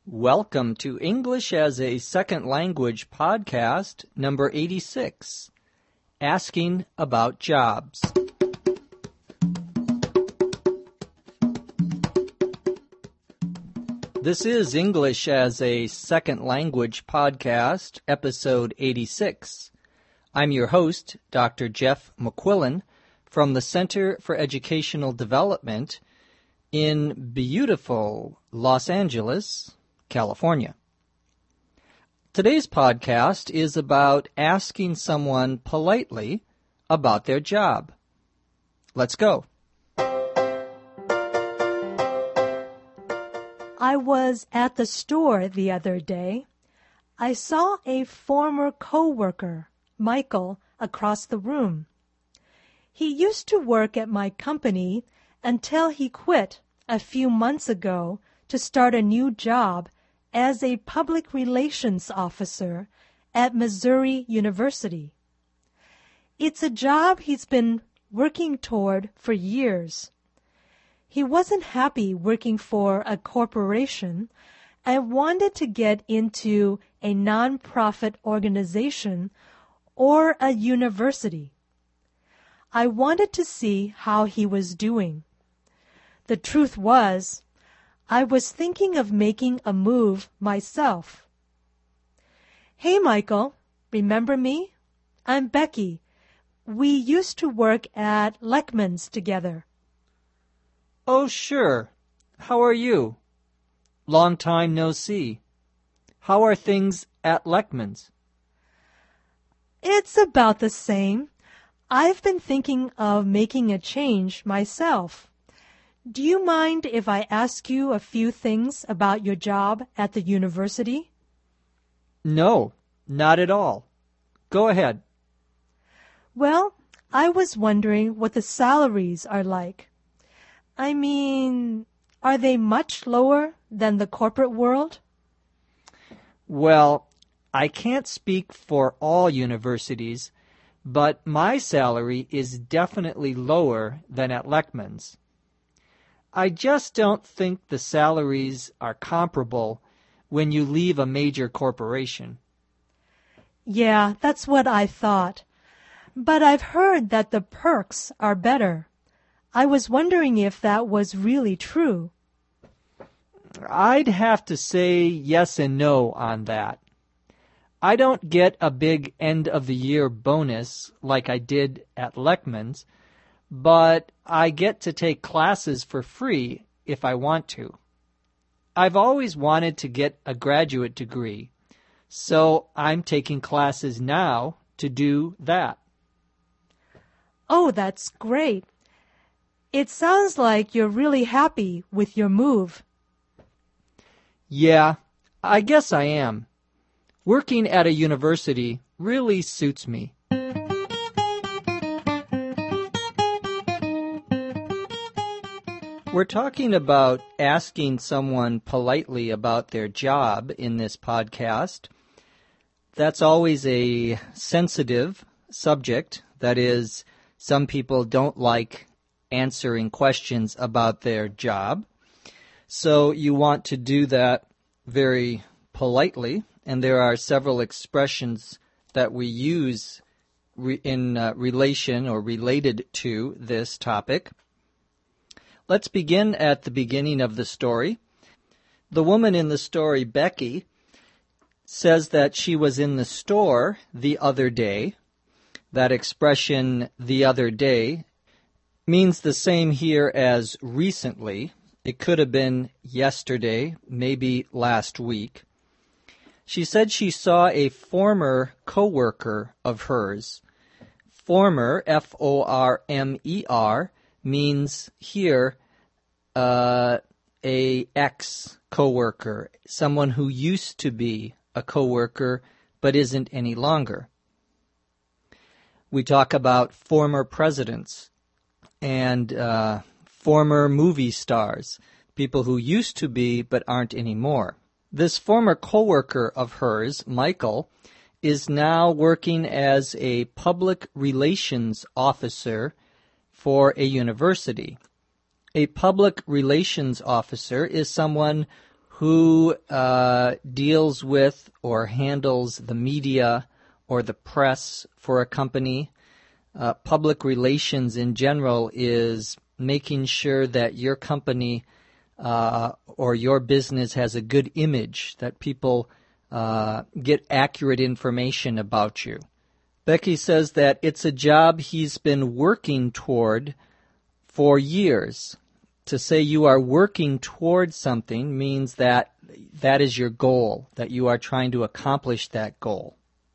Welcome to English as a Second Language podcast number 86, Asking About Jobs. This is English as a Second Language podcast, episode 86. I'm your host, Dr. Jeff McQuillan, from the Center for Educational Development in beautiful Los Angeles, California. Today's podcast is about asking someone politely about their job. Let's go. I was at the store the other day. I saw a former coworker, Michael, across the room. He used to work at my company until he quit a few months ago to start a new job as a public relations officer at Missouri University. It's a job he's been working toward for years. He wasn't happy working for a corporation and wanted to get into a nonprofit organization or a university. I wanted to see how he was doing. The truth was, I was thinking of making a move myself. Hey, Michael, remember me? I'm Becky. We used to work at Lechman's together. Oh, sure. How are you? Long time no see. How are things at Lechman's? It's about the same. I've been thinking of making a change myself. Do you mind if I ask you a few things about your job at the university? No, not at all. Go ahead. Well, I was wondering what the salaries are like. I mean, are they much lower than the corporate world? Well, I can't speak for all universities, but my salary is definitely lower than at Lechman's. I just don't think the salaries are comparable when you leave a major corporation. Yeah, that's what I thought. But I've heard that the perks are better. I was wondering if that was really true. I'd have to say yes and no on that. I don't get a big end-of-the-year bonus like I did at Lechman's, but I get to take classes for free if I want to. I've always wanted to get a graduate degree, so I'm taking classes now to do that. Oh, that's great. It sounds like you're really happy with your move. Yeah, I guess I am. Working at a university really suits me. We're talking about asking someone politely about their job in this podcast. That's always a sensitive subject. That is, some people don't like answering questions about their job. So you want to do that very politely, and there are several expressions that we use in relation or related to this topic. Let's begin at the beginning of the story. The woman in the story, Becky, says that she was in the store the other day. That expression, the other day, means the same here as recently. It could have been yesterday, maybe last week. She said she saw a former coworker of hers. Former, F-O-R-M-E-R, means here a ex-coworker, someone who used to be a coworker but isn't any longer. We talk about former presidents and former movie stars, people who used to be but aren't anymore. This former coworker of hers, Michael, is now working as a public relations officer for a university. A public relations officer is someone who deals with or handles the media or the press for a company. Public relations in general is making sure that your company or your business has a good image, that people get accurate information about you. Becky says that it's a job he's been working toward for years. To say you are working toward something means that that is your goal, that you are trying to accomplish that goal.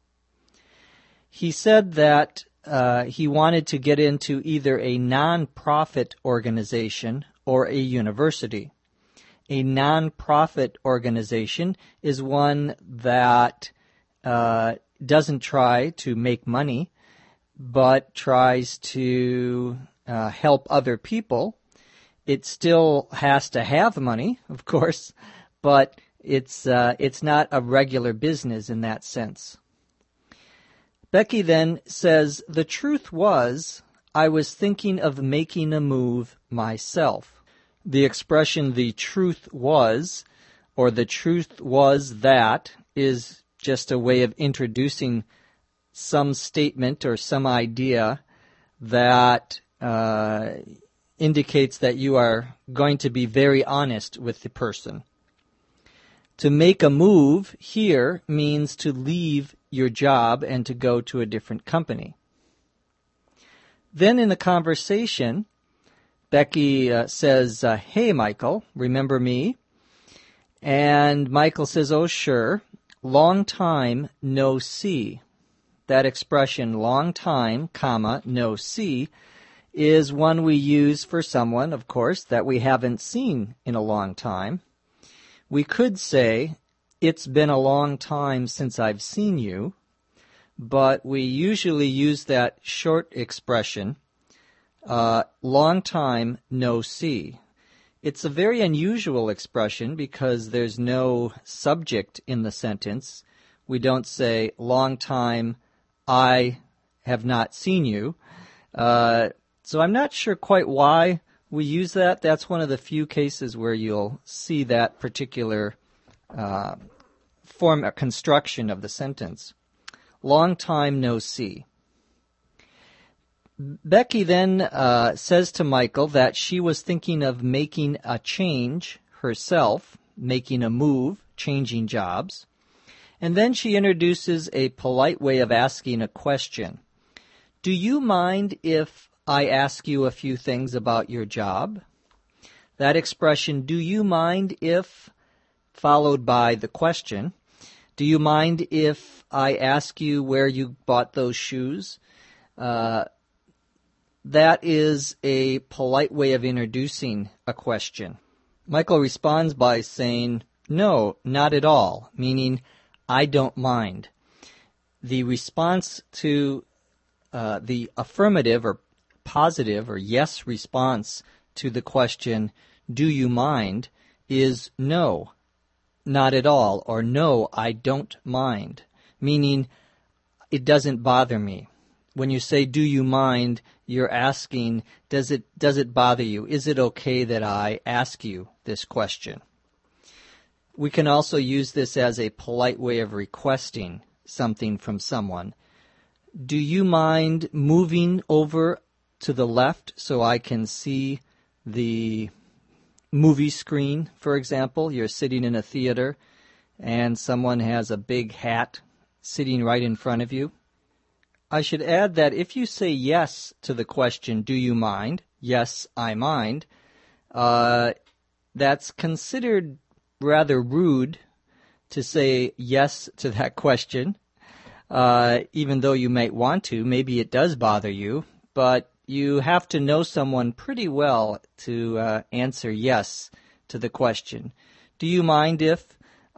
He said that he wanted to get into either a non-profit organization or a university. A non-profit organization is one that doesn't try to make money, but tries to help other people. It still has to have money, of course, but it's not a regular business in that sense. Becky then says, the truth was, I was thinking of making a move myself. The expression, the truth was, or the truth was that, is just a way of introducing some statement or some idea that indicates that you are going to be very honest with the person. To make a move here means to leave your job and to go to a different company. Then in the conversation, Becky says, hey, Michael, remember me? And Michael says, oh, sure. Long time, no see. That expression, long time, comma, no see, is one we use for someone, of course, that we haven't seen in a long time. We could say, it's been a long time since I've seen you, but we usually use that short expression, long time, no see. It's a very unusual expression because there's no subject in the sentence. We don't say, long time, I have not seen you. So I'm not sure quite why we use that. That's one of the few cases where you'll see that particular form or construction of the sentence. Long time no see. Becky then says to Michael that she was thinking of making a change herself, making a move, changing jobs. And then she introduces a polite way of asking a question. Do you mind if I ask you a few things about your job? That expression, do you mind if, followed by the question, do you mind if I ask you where you bought those shoes? That is a polite way of introducing a question. Michael responds by saying, no, not at all, meaning I don't mind. The response to the affirmative or positive or yes response to the question, do you mind, is no, not at all, or no, I don't mind, meaning it doesn't bother me. When you say, do you mind, you're asking, does it bother you? Is it okay that I ask you this question? We can also use this as a polite way of requesting something from someone. Do you mind moving over to the left so I can see the movie screen, for example? You're sitting in a theater and someone has a big hat sitting right in front of you. I should add that if you say yes to the question, do you mind? Yes, I mind. That's considered rather rude to say yes to that question, even though you might want to. Maybe it does bother you, but you have to know someone pretty well to answer yes to the question. Do you mind if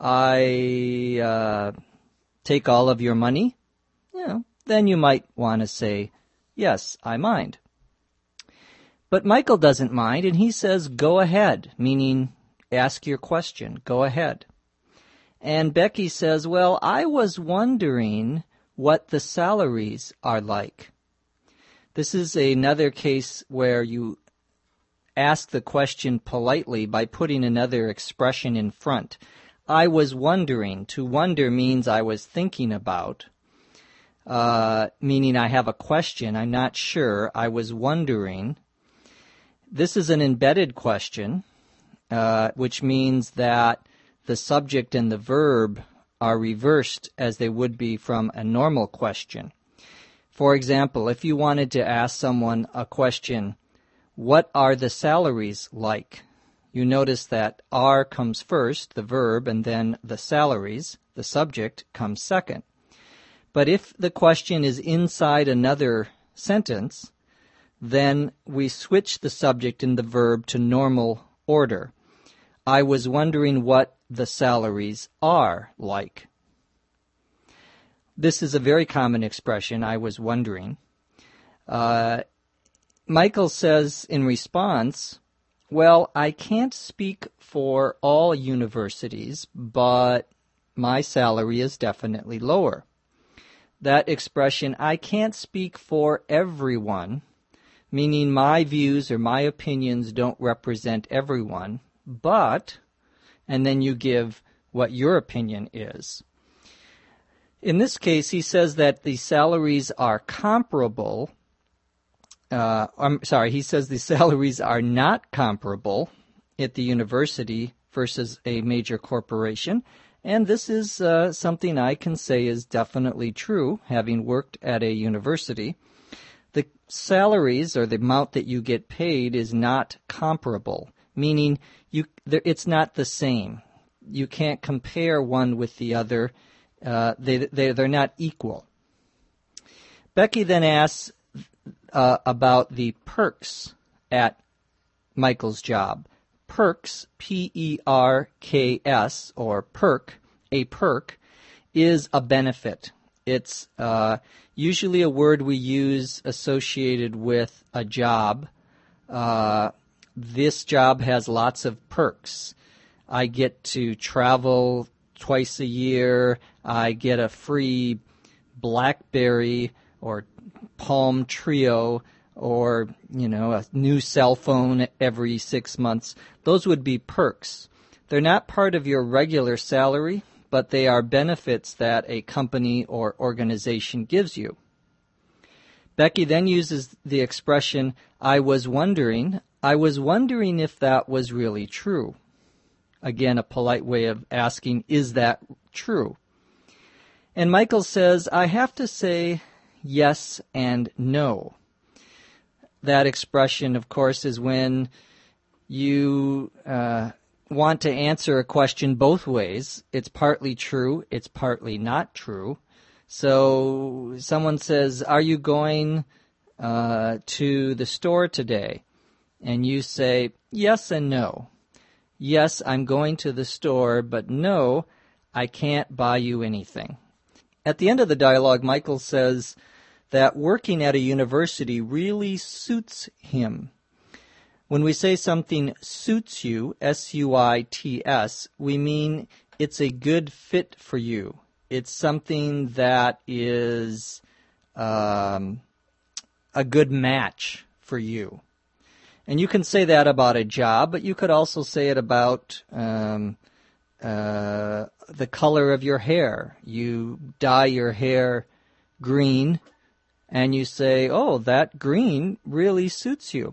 I take all of your money? Then you might want to say, yes, I mind. But Michael doesn't mind, and he says, go ahead, meaning ask your question, go ahead. And Becky says, well, I was wondering what the salaries are like. This is another case where you ask the question politely by putting another expression in front. I was wondering. To wonder means I was thinking about, meaning I have a question. I'm not sure. I was wondering. This is an embedded question, which means that the subject and the verb are reversed as they would be from a normal question. For example, if you wanted to ask someone a question, what are the salaries like? You notice that are comes first, the verb, and then the salaries, the subject, comes second. But if the question is inside another sentence, then we switch the subject and the verb to normal order. I was wondering what the salaries are like. This is a very common expression, I was wondering. Michael says in response, well, I can't speak for all universities, but my salary is definitely lower. That expression, I can't speak for everyone, meaning my views or my opinions don't represent everyone, but, and then you give what your opinion is. In this case, he says that the salaries are comparable. He says the salaries are not comparable at the university versus a major corporation. And this is something I can say is definitely true, having worked at a university. The salaries, or the amount that you get paid, is not comparable, meaning it's not the same. You can't compare one with the other. They're not equal. Becky then asks about the perks at Michael's job. Perks, P-E-R-K-S, or perk, a perk, is a benefit. It's usually a word we use associated with a job. This job has lots of perks. I get to travel twice a year. I get a free BlackBerry or Palm Trio, or, a new cell phone every 6 months. Those would be perks. They're not part of your regular salary, but they are benefits that a company or organization gives you. Becky then uses the expression, I was wondering if that was really true. Again, a polite way of asking, is that true? And Michael says, I have to say yes and no. That expression, of course, is when you want to answer a question both ways. It's partly true, it's partly not true. So someone says, are you going to the store today? And you say, yes and no. Yes, I'm going to the store, but no, I can't buy you anything. At the end of the dialogue, Michael says that working at a university really suits him. When we say something suits you, S-U-I-T-S, we mean it's a good fit for you. It's something that is a good match for you. And you can say that about a job, but you could also say it about the color of your hair. You dye your hair green, and you say, oh, that green really suits you.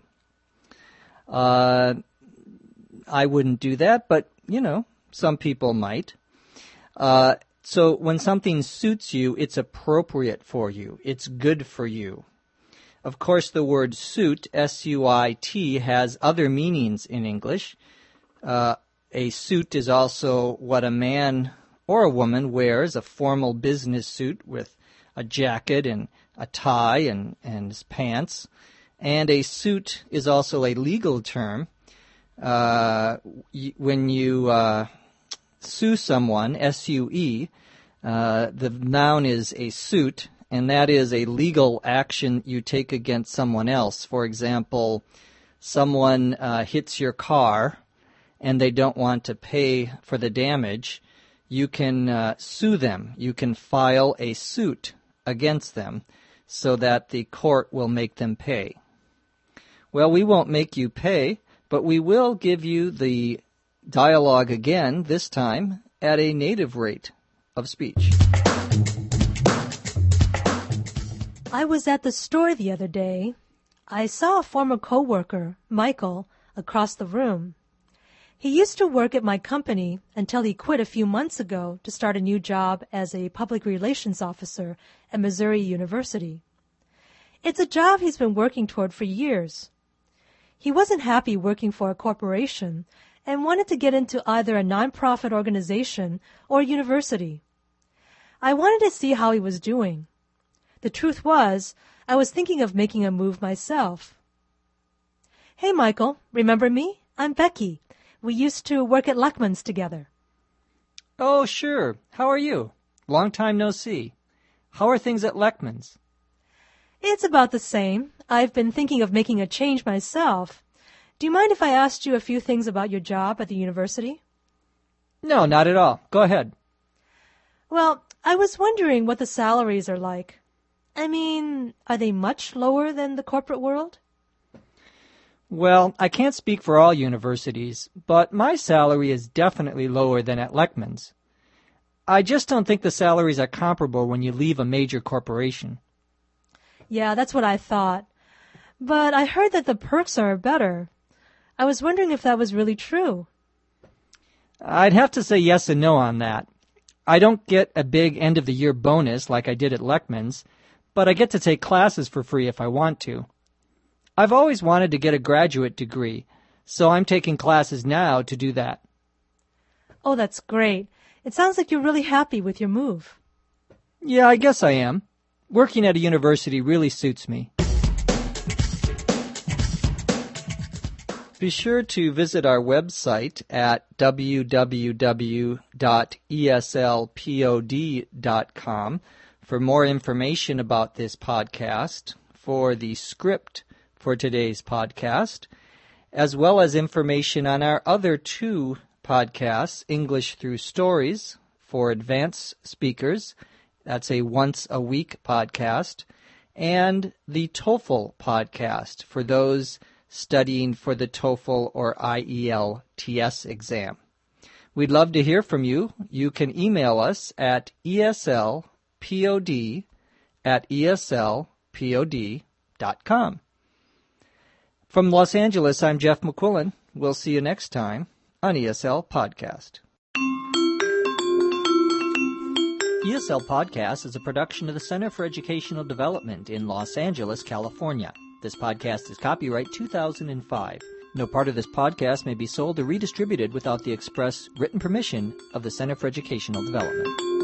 I wouldn't do that, but, some people might. So when something suits you, it's appropriate for you. It's good for you. Of course, the word suit, S-U-I-T, has other meanings in English. A suit is also what a man or a woman wears, a formal business suit with a jacket and a tie and his pants. And a suit is also a legal term. When you sue someone, S-U-E, the noun is a suit, and that is a legal action you take against someone else. For example, someone hits your car and they don't want to pay for the damage. You can sue them. You can file a suit against them so that the court will make them pay. Well, we won't make you pay, but we will give you the dialogue again, this time at a native rate of speech. I was at the store the other day. I saw a former coworker, Michael, across the room. He used to work at my company until he quit a few months ago to start a new job as a public relations officer at Missouri University. It's a job he's been working toward for years. He wasn't happy working for a corporation and wanted to get into either a nonprofit organization or a university. I wanted to see how he was doing. The truth was, I was thinking of making a move myself. Hey, Michael, remember me? I'm Becky. We used to work at Lechman's together. Oh, sure. How are you? Long time no see. How are things at Lechman's? It's about the same. I've been thinking of making a change myself. Do you mind if I asked you a few things about your job at the university? No, not at all. Go ahead. Well, I was wondering what the salaries are like. I mean, are they much lower than the corporate world? Well, I can't speak for all universities, but my salary is definitely lower than at Lechman's. I just don't think the salaries are comparable when you leave a major corporation. Yeah, that's what I thought. But I heard that the perks are better. I was wondering if that was really true. I'd have to say yes and no on that. I don't get a big end-of-the-year bonus like I did at Lechman's, but I get to take classes for free if I want to. I've always wanted to get a graduate degree, so I'm taking classes now to do that. Oh, that's great. It sounds like you're really happy with your move. Yeah, I guess I am. Working at a university really suits me. Be sure to visit our website at www.eslpod.com for more information about this podcast, for the script for today's podcast, as well as information on our other two podcasts, English Through Stories for advanced speakers, that's a once-a-week podcast, and the TOEFL podcast for those studying for the TOEFL or IELTS exam. We'd love to hear from you. You can email us at eslpod@eslpod.com. From Los Angeles, I'm Jeff McQuillan. We'll see you next time on ESL Podcast. ESL Podcast is a production of the Center for Educational Development in Los Angeles, California. This podcast is copyright 2005. No part of this podcast may be sold or redistributed without the express written permission of the Center for Educational Development.